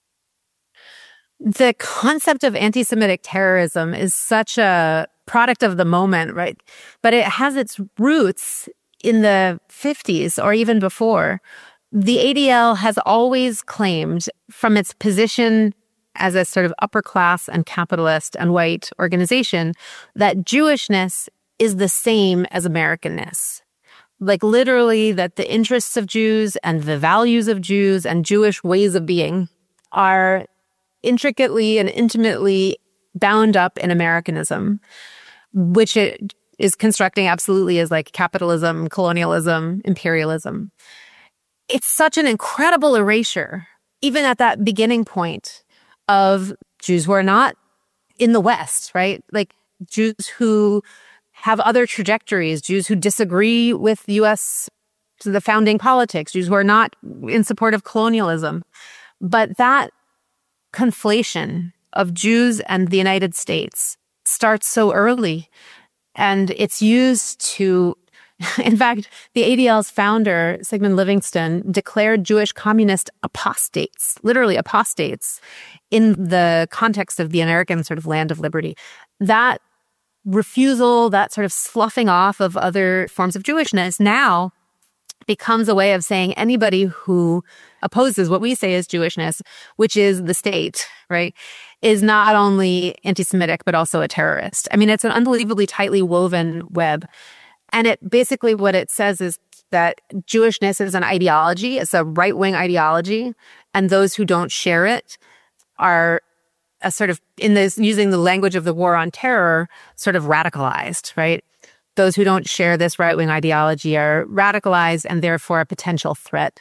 [SPEAKER 4] The concept of anti-Semitic terrorism is such a product of the moment, right? But it has its roots in the 50s or even before. The ADL has always claimed, from its position as a sort of upper class and capitalist and white organization, that Jewishness is the same as Americanness. Like, literally, that the interests of Jews and the values of Jews and Jewish ways of being are intricately and intimately bound up in Americanism, which it is constructing absolutely as like capitalism, colonialism, imperialism. It's such an incredible erasure, even at that beginning point, of Jews who are not in the West, right? Like Jews who have other trajectories, Jews who disagree with U.S. the founding politics, Jews who are not in support of colonialism. But that conflation of Jews and the United States starts so early, and it's used to, in fact, the ADL's founder, Sigmund Livingston, declared Jewish communist apostates, literally apostates, in the context of the American sort of land of liberty. That refusal, that sort of sloughing off of other forms of Jewishness now becomes a way of saying anybody who opposes what we say is Jewishness, which is the state, right, is not only anti-Semitic, but also a terrorist. I mean, it's an unbelievably tightly woven web. And it basically, what it says is that Jewishness is an ideology. It's a right-wing ideology. And those who don't share it are a sort of, in this, using the language of the war on terror, sort of radicalized, right? Those who don't share this right-wing ideology are radicalized and therefore a potential threat.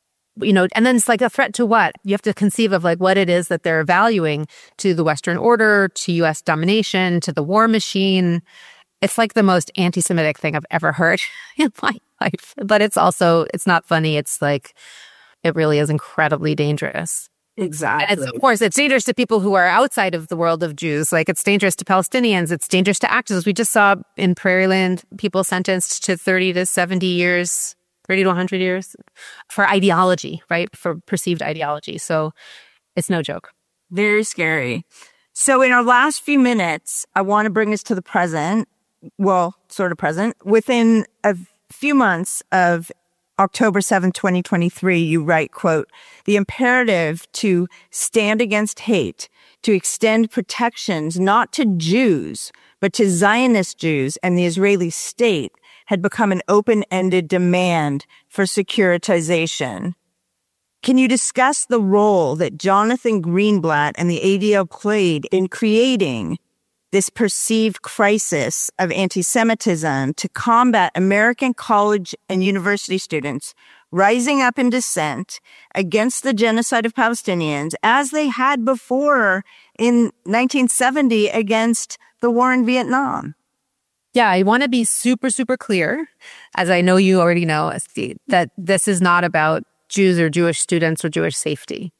[SPEAKER 4] And then it's like a threat to what? You have to conceive of like what it is that they're valuing to the Western order, to U.S. domination, to the war machine. It's like the most anti-Semitic thing I've ever heard in my life. But it's not funny. It's like, it really is incredibly dangerous.
[SPEAKER 3] Exactly.
[SPEAKER 4] And of course, it's dangerous to people who are outside of the world of Jews. Like, it's dangerous to Palestinians. It's dangerous to activists. We just saw in Prairieland people sentenced to 30 to 70 years, 30 to 100 years for ideology, right? For perceived ideology. So it's no joke.
[SPEAKER 3] Very scary. So in our last few minutes, I want to bring us to the present. Well, sort of present. Within a few months of October 7th, 2023, you write, quote, "The imperative to stand against hate, to extend protections not to Jews, but to Zionist Jews and the Israeli state had become an open-ended demand for securitization." Can you discuss the role that Jonathan Greenblatt and the ADL played in creating this perceived crisis of anti-Semitism to combat American college and university students rising up in dissent against the genocide of Palestinians, as they had before in 1970 against the war in Vietnam.
[SPEAKER 4] Yeah, I want to be super, super clear, as I know you already know, Esti, that this is not about Jews or Jewish students or Jewish safety.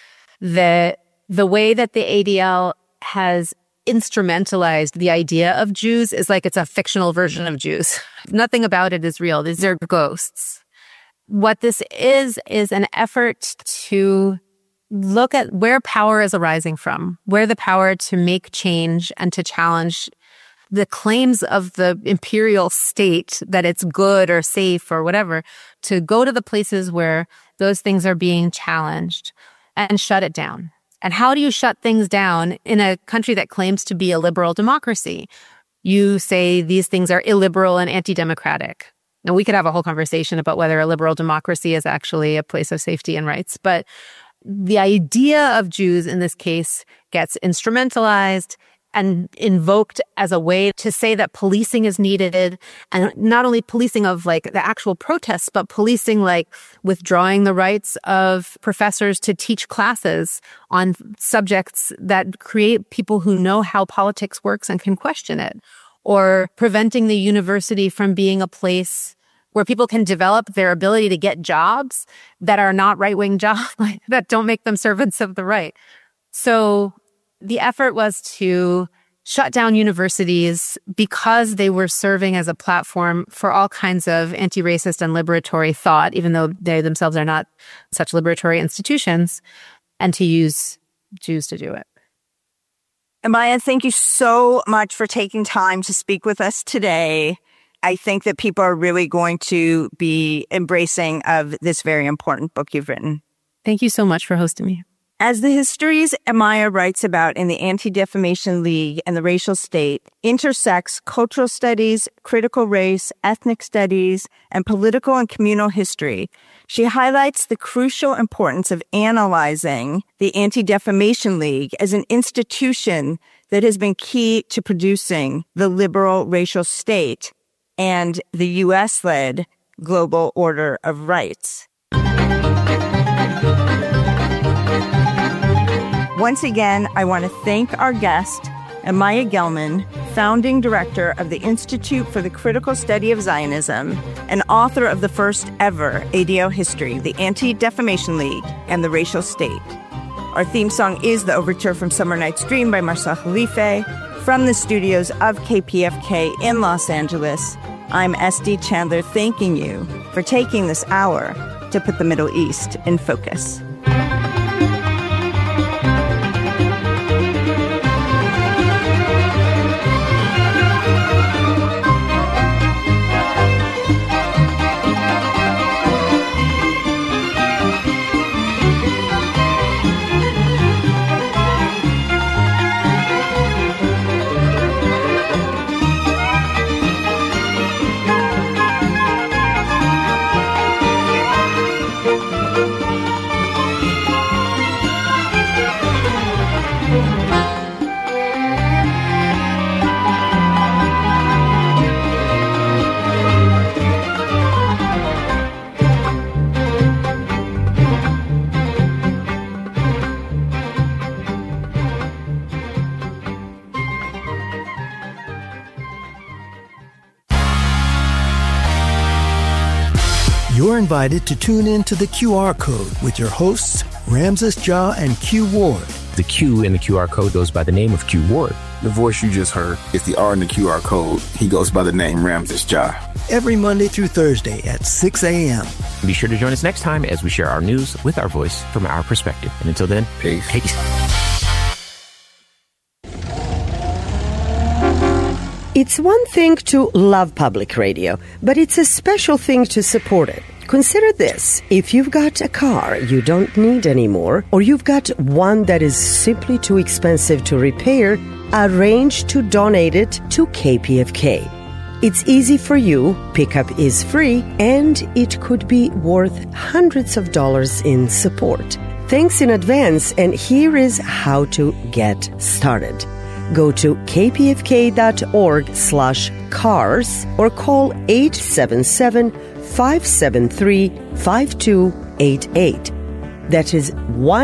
[SPEAKER 4] The way that the ADL has instrumentalized the idea of Jews is like it's a fictional version of Jews. Nothing about it is real. These are ghosts. What this is an effort to look at where power is arising from, where the power to make change and to challenge the claims of the imperial state that it's good or safe or whatever, to go to the places where those things are being challenged and shut it down. And how do you shut things down in a country that claims to be a liberal democracy? You say these things are illiberal and anti-democratic. Now, we could have a whole conversation about whether a liberal democracy is actually a place of safety and rights. But the idea of Jews in this case gets instrumentalized and invoked as a way to say that policing is needed, and not only policing of like the actual protests, but policing like withdrawing the rights of professors to teach classes on subjects that create people who know how politics works and can question it, or preventing the university from being a place where people can develop their ability to get jobs that are not right-wing jobs, that don't make them servants of the right. So the effort was to shut down universities because they were serving as a platform for all kinds of anti-racist and liberatory thought, even though they themselves are not such liberatory institutions, and to use Jews to do it.
[SPEAKER 3] Amaya, thank you so much for taking time to speak with us today. I think that people are really going to be embracing of this very important book you've written.
[SPEAKER 4] Thank you so much for hosting me.
[SPEAKER 3] As the histories Amaya writes about in the Anti-Defamation League and the Racial State intersects cultural studies, critical race, ethnic studies, and political and communal history, she highlights the crucial importance of analyzing the Anti-Defamation League as an institution that has been key to producing the liberal racial state and the U.S.-led global order of rights. Once again, I want to thank our guest, Amaya Gelman, founding director of the Institute for the Critical Study of Zionism and author of the first ever ADL history, the Anti-Defamation League and the Racial State. Our theme song is The Overture from Summer Night's Dream by Marcel Khalife from the studios of KPFK in Los Angeles. I'm Esti Chandler, thanking you for taking this hour to put the Middle East in focus.
[SPEAKER 5] You're invited to tune in to the QR Code with your hosts, Ramses Ja and Q Ward.
[SPEAKER 6] The Q in the QR code goes by the name of Q Ward.
[SPEAKER 7] The voice you just heard is the R in the QR code. He goes by the name Ramses Ja.
[SPEAKER 5] Every Monday through Thursday at 6 a.m.
[SPEAKER 6] Be sure to join us next time as we share our news with our voice from our perspective. And until then,
[SPEAKER 7] peace.
[SPEAKER 8] It's one thing to love public radio, but it's a special thing to support it. Consider this. If you've got a car you don't need anymore, or you've got one that is simply too expensive to repair, arrange to donate it to KPFK. It's easy for you, pickup is free, and it could be worth hundreds of dollars in support. Thanks in advance, and here is how to get started. Go to kpfk.org/cars or call 877 1-877-573-5288. That is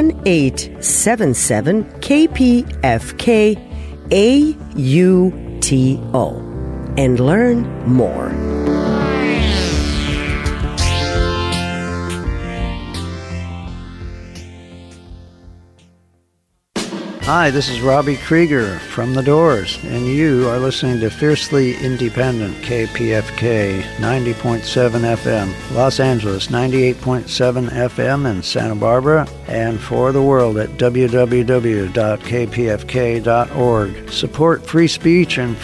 [SPEAKER 8] 1-877-KPFK-AUTO. And learn more.
[SPEAKER 9] Hi, this is Robbie Krieger from The Doors, and you are listening to Fiercely Independent KPFK 90.7 FM, Los Angeles 98.7 FM in Santa Barbara, and for the world at www.kpfk.org. Support free speech and